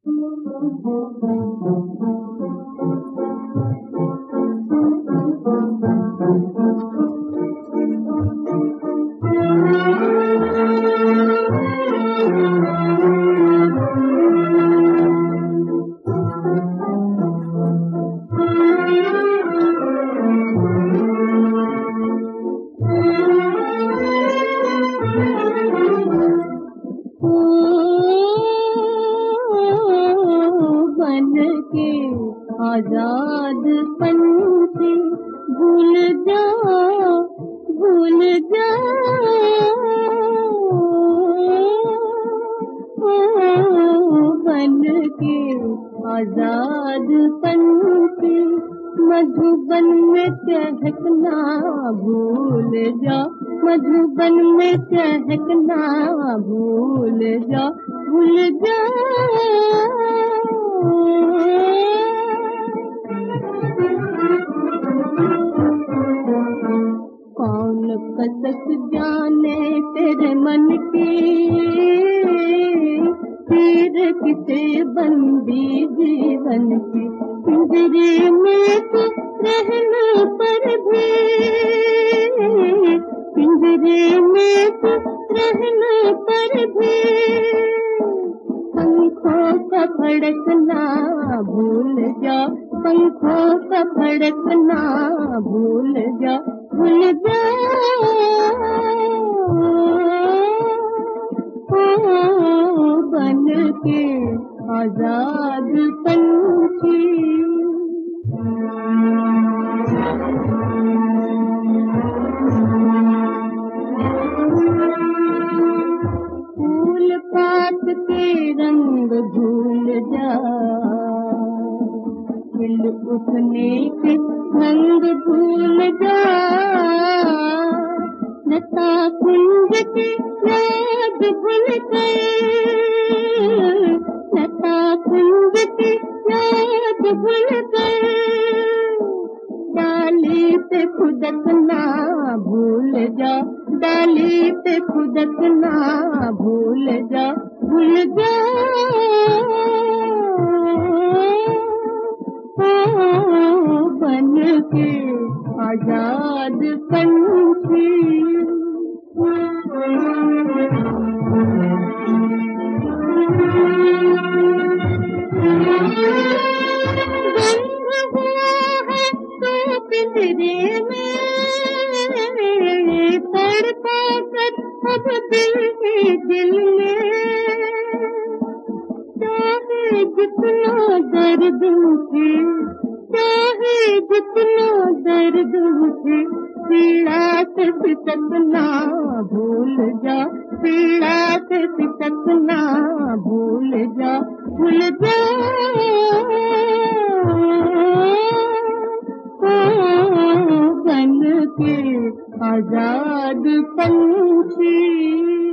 आजाद पंछी भूल जा बन के आजाद पंछी मधुबन में चहकना भूल जा, मधुबन में चहकना भूल जा, भूल जा। कौन कसक जाने तेरे मन की, फिर किसे बंदी जीवन की। पिंजरे में तो रहने पर भी, पिंजरे में तो रहने पर भी पंखों का फड़कना भूल जा, पंखों का फड़कना भूल जा, भूल जा। बन के आजाद पंछी फूल पात के रंग भूल जा, खिल उठने के रंग भूल जा। लता कुंज की याद भूल गए, लता कुंज की याद भूल गए। डाली पे खुदकना भूल जा, डाली पे खुदकना भूल जा, भूल जा। बन के आजाद पंछी पिंजरे में तड़पा कर अब दिल ही दिल में। चाहे जितना दर्द उठे, चाहे जितना दर्द उठे, पीड़ा से सिसकना भूल जा, पीड़ा से सिसकना भूल जा, भूल जा। बन के आजाद पंछी